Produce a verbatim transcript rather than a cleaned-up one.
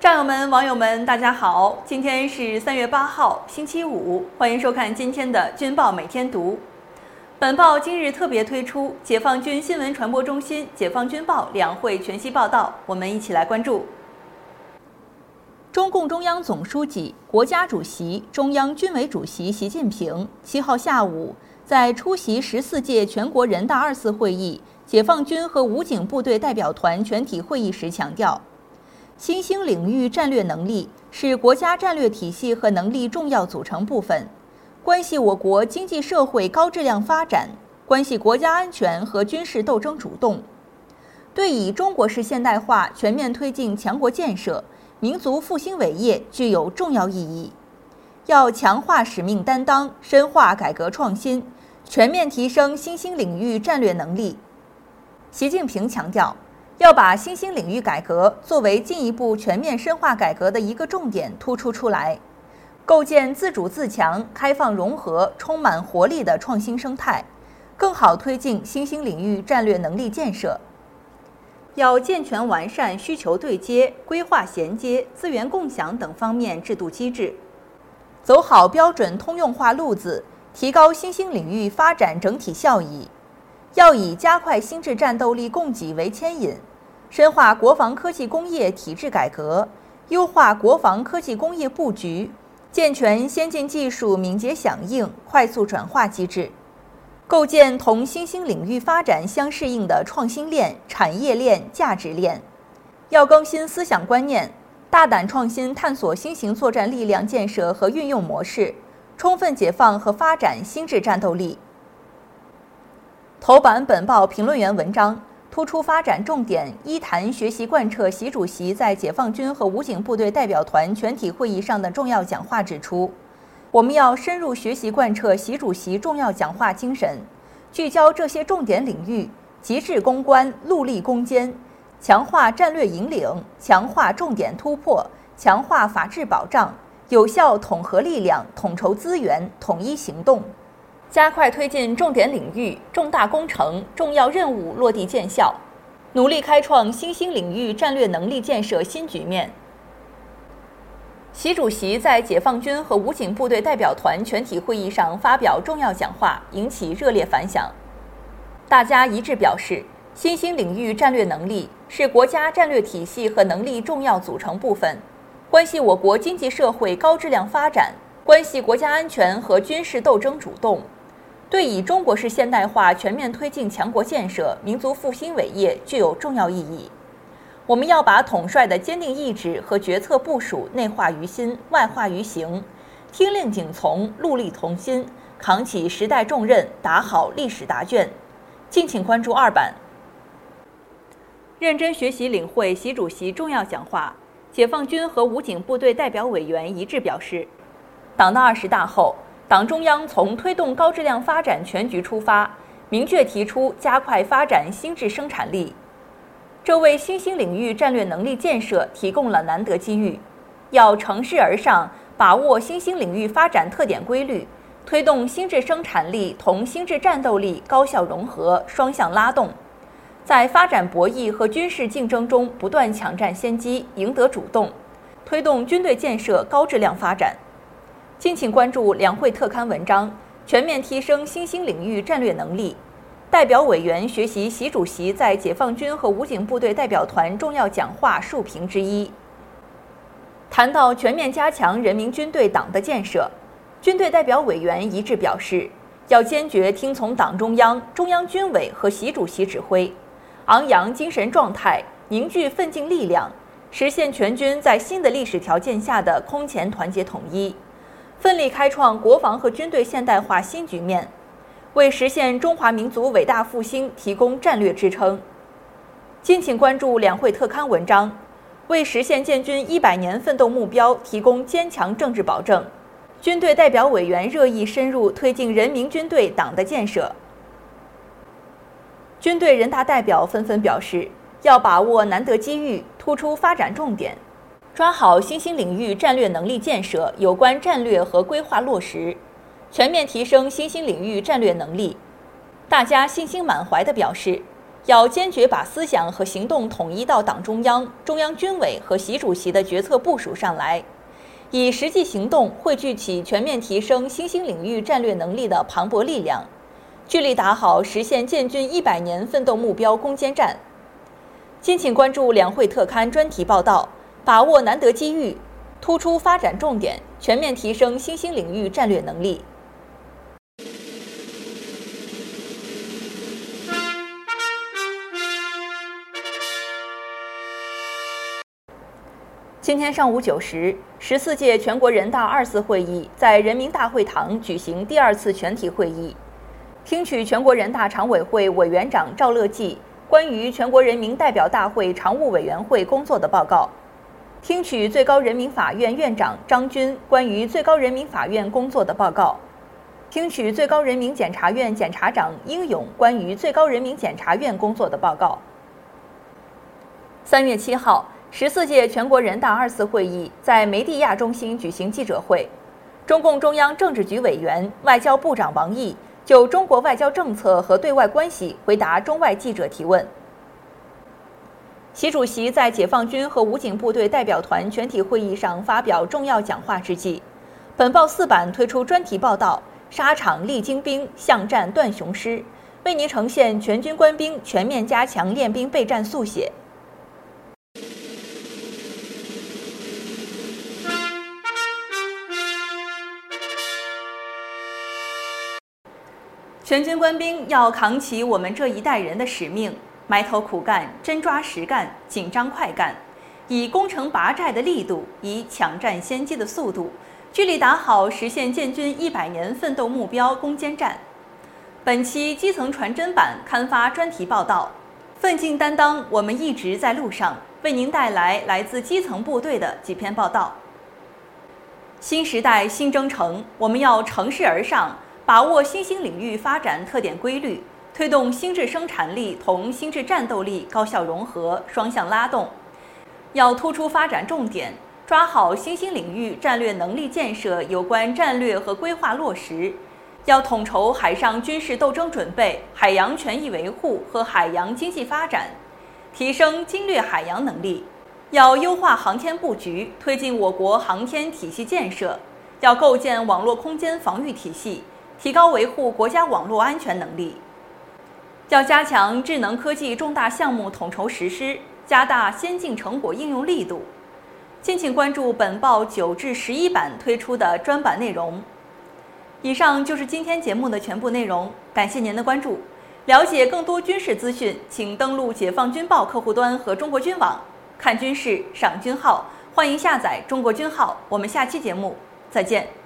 战友们、网友们，大家好！今天是三月八号，星期五，欢迎收看今天的军报每天读。本报今日特别推出解放军新闻传播中心、解放军报两会全息报道，我们一起来关注。中共中央总书记、国家主席、中央军委主席习近平七号下午在出席十四届全国人大二次会议解放军和武警部队代表团全体会议时强调，新兴领域战略能力是国家战略体系和能力重要组成部分，关系我国经济社会高质量发展，关系国家安全和军事斗争主动，对以中国式现代化全面推进强国建设、民族复兴伟业具有重要意义。要强化使命担当，深化改革创新，全面提升新兴领域战略能力。习近平强调，要把新兴领域改革作为进一步全面深化改革的一个重点突出出来，构建自主自强、开放融合、充满活力的创新生态，更好推进新兴领域战略能力建设。要健全完善需求对接、规划衔接、资源共享等方面制度机制，走好标准通用化路子，提高新兴领域发展整体效益。要以加快新质战斗力供给为牵引，深化国防科技工业体制改革，优化国防科技工业布局，健全先进技术敏捷响应、快速转化机制，构建同新兴领域发展相适应的创新链、产业链、价值链。要更新思想观念，大胆创新探索新型作战力量建设和运用模式，充分解放和发展新质战斗力。头版本报评论员文章突出发展重点一谈学习贯彻习主席在解放军和武警部队代表团全体会议上的重要讲话指出，我们要深入学习贯彻习主席重要讲话精神，聚焦这些重点领域，极致攻关、戮力攻坚，强化战略引领，强化重点突破，强化法治保障，有效统合力量，统筹资源，统一行动，加快推进重点领域、重大工程、重要任务落地见效，努力开创新兴领域战略能力建设新局面。习主席在解放军和武警部队代表团全体会议上发表重要讲话，引起热烈反响。大家一致表示，新兴领域战略能力是国家战略体系和能力重要组成部分，关系我国经济社会高质量发展，关系国家安全和军事斗争主动，对以中国式现代化全面推进强国建设、民族复兴伟业具有重要意义。我们要把统帅的坚定意志和决策部署内化于心、外化于行，听令谨从、戮力同心，扛起时代重任，打好历史答卷。敬请关注二版。认真学习领会习主席重要讲话，解放军和武警部队代表委员一致表示，党的二十大后，党中央从推动高质量发展全局出发，明确提出加快发展新质生产力，这为新兴领域战略能力建设提供了难得机遇。要乘势而上，把握新兴领域发展特点规律，推动新质生产力同新质战斗力高效融合、双向拉动，在发展博弈和军事竞争中不断抢占先机，赢得主动，推动军队建设高质量发展。敬请关注两会特刊文章，全面提升新兴领域战略能力。代表委员学习习主席在解放军和武警部队代表团重要讲话述评之一。谈到全面加强人民军队党的建设，军队代表委员一致表示，要坚决听从党中央、中央军委和习主席指挥，昂扬精神状态，凝聚奋进力量，实现全军在新的历史条件下的空前团结统一，奋力开创国防和军队现代化新局面，为实现中华民族伟大复兴提供战略支撑。敬请关注两会特刊文章，为实现建军一百年奋斗目标提供坚强政治保证。军队代表委员热议深入推进人民军队党的建设。军队人大代表纷纷表示，要把握难得机遇，突出发展重点，抓好新兴领域战略能力建设有关战略和规划落实，全面提升新兴领域战略能力。大家信心满怀地表示， 要坚决把思想和行动统一到党中央、中央军委和习主席的决策部署上来，以实际行动汇聚起全面提升新兴领域战略能力的磅礴力量，聚力打好实现建军一百年奋斗目标攻坚战。敬请关注两会特刊专题报道，把握难得机遇，突出发展重点，全面提升新兴领域战略能力。今天上午九时，十四届全国人大二次会议在人民大会堂举行第二次全体会议，听取全国人大常委会委员长赵乐际关于全国人民代表大会常务委员会工作的报告，听取最高人民法院院长张军关于最高人民法院工作的报告，听取最高人民检察院检察长英勇关于最高人民检察院工作的报告。三月七号，十四届全国人大二次会议在梅地亚中心举行记者会，中共中央政治局委员、外交部长王毅就中国外交政策和对外关系回答中外记者提问。习主席在解放军和武警部队代表团全体会议上发表重要讲话之际，本报四版推出专题报道《沙场立精兵，巷战断雄师》，为您呈现全军官兵全面加强练兵备战速写。全军官兵要扛起我们这一代人的使命，埋头苦干，真抓实干，紧张快干，以攻城拔寨的力度，以抢占先机的速度，聚力打好实现建军一百年奋斗目标攻坚战。本期基层传真版刊发专题报道，奋进担当，我们一直在路上，为您带来来自基层部队的几篇报道。新时代新征程，我们要乘势而上，把握新兴领域发展特点规律，推动新质生产力同新质战斗力高效融合、双向拉动。要突出发展重点，抓好新兴领域战略能力建设有关战略和规划落实。要统筹海上军事斗争准备、海洋权益维护和海洋经济发展，提升经略海洋能力。要优化航天布局，推进我国航天体系建设。要构建网络空间防御体系，提高维护国家网络安全能力。要加强智能科技重大项目统筹实施，加大先进成果应用力度。敬请关注本报九至十一版推出的专版内容。以上就是今天节目的全部内容，感谢您的关注。了解更多军事资讯，请登录解放军报客户端和中国军网，看军事，赏军号。欢迎下载中国军号。我们下期节目再见。